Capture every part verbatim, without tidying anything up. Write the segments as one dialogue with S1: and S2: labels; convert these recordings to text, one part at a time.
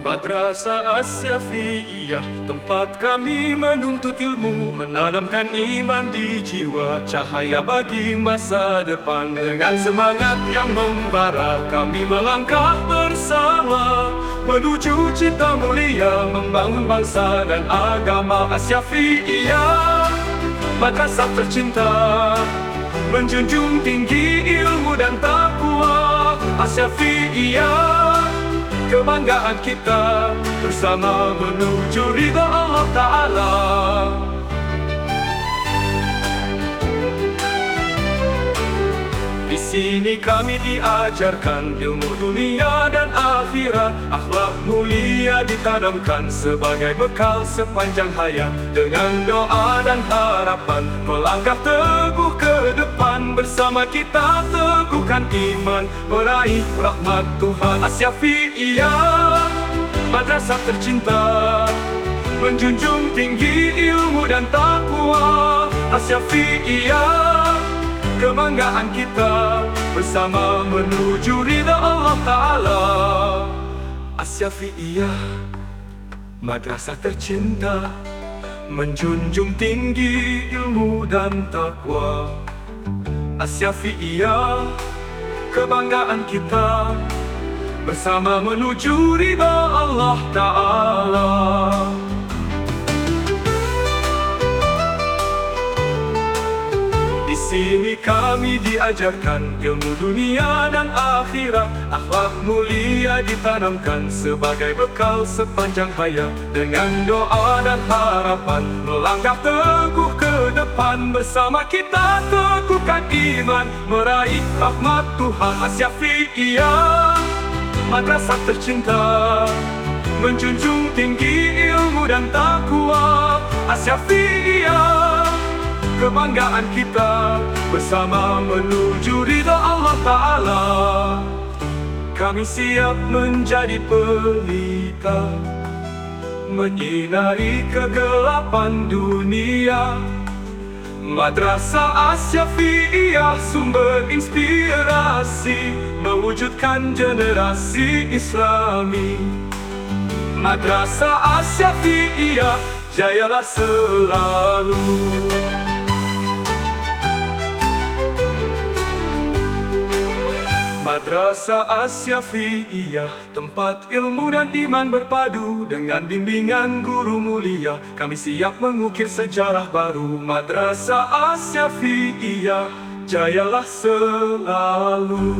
S1: Madrasah As-Syafi'iyah, tempat kami menuntut ilmu, menanamkan iman di jiwa, cahaya bagi masa depan. Dengan semangat yang membara, kami melangkah bersama menuju cita mulia, membangun bangsa dan agama. As-Syafi'iyah, madrasah tercinta, menjunjung tinggi ilmu dan takwa. As-Syafi'iyah, kebanggaan kita, bersama menuju ridha Allah Ta'ala. Di sini kami diajarkan ilmu dunia dan akhirat, akhlak mulia ditanamkan sebagai bekal sepanjang hayat. Dengan doa dan harapan, melangkah teguh ke depan, bersama kita teguhkan iman, meraih rahmat Tuhan. As-Syafi'iyah, madrasah tercinta, menjunjung tinggi ilmu dan takwa. As-Syafi'iyah, kebanggaan kita, bersama menuju ridha Allah Ta'ala. As-Syafi'iyah, madrasah tercinta, menjunjung tinggi ilmu dan takwa. As-Syafi'iyah, kebanggaan kita, bersama menuju ridha Allah Ta'ala. Di sini kami diajarkan ilmu dunia dan akhirat, akhlak mulia ditanamkan sebagai bekal sepanjang hayat. Dengan doa dan harapan, melangkah teguh ke depan, bersama kita teguhkan iman, meraih rahmat Tuhan. As-Syafi'iyah, madrasah tercinta, menjunjung tinggi ilmu dan takwa. As-Syafi'iyah, kebanggaan kita, bersama menuju ridha Allah Ta'ala. Kami siap menjadi pelita, menyinari kegelapan dunia. Madrasah As-Syafi'iyah, sumber inspirasi, mewujudkan generasi Islami. Madrasah As-Syafi'iyah, jayalah selalu. Madrasah As-Syafi'iyah, tempat ilmu dan iman berpadu. Dengan bimbingan guru mulia, kami siap mengukir sejarah baru. Madrasah As-Syafi'iyah, jayalah selalu.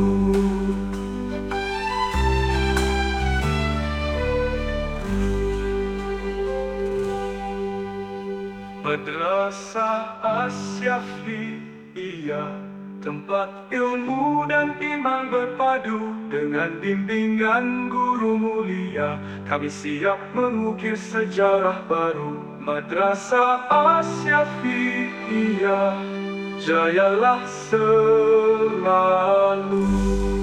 S1: Madrasah As-Syafi'iyah, tempat ilmu dan iman berpadu. Dengan bimbingan guru mulia, kami siap mengukir sejarah baru. Madrasah As-Syafi'iyah, jayalah selalu.